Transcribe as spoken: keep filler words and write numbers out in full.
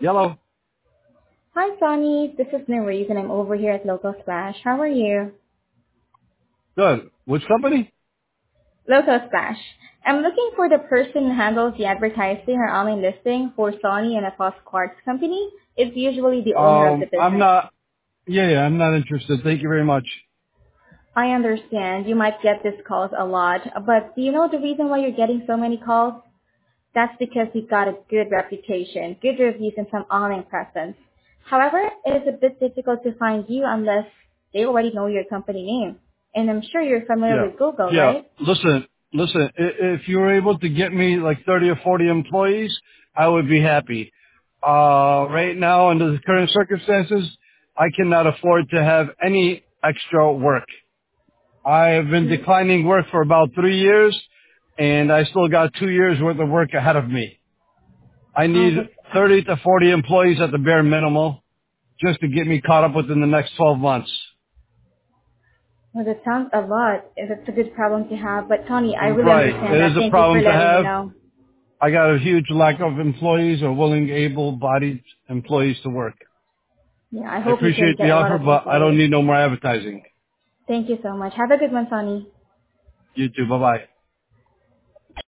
Yellow. Hi, Sonny. This is Nerese, and I'm over here at Local Splash. How are you? Good. Which company? Local Splash. I'm looking for the person who handles the advertising or online listing for Sony and Atos Quartz Company. It's usually the owner of the Um, I'm business. not, yeah, yeah, I'm not interested. Thank you very much. I understand you might get these calls a lot, but do you know the reason why you're getting so many calls? That's because you've got a good reputation, good reviews, and some online presence. However, it is a bit difficult to find you unless they already know your company name. And I'm sure you're familiar Yeah. with Google, Yeah. right? Listen, listen, i- if you were able to get me like thirty or forty employees, I would be happy. Uh, right now, under the current circumstances, I cannot afford to have any extra work. I have been declining work for about three years, and I still got two years worth of work ahead of me. I Oh, need that's, thirty to forty employees at the bare minimum just to get me caught up within the next twelve months. well, that sounds a lot. That's a good problem to have. But Tony, I really Right. understand It that. is a Thank you for problem to letting me have. know. I got a huge lack of employees or willing, able-bodied employees to work. Yeah, I I hope you can appreciate get the a lot offer, of but I don't employees. need no more advertising. Thank you so much. Have a good one, Tony. You too. Bye-bye.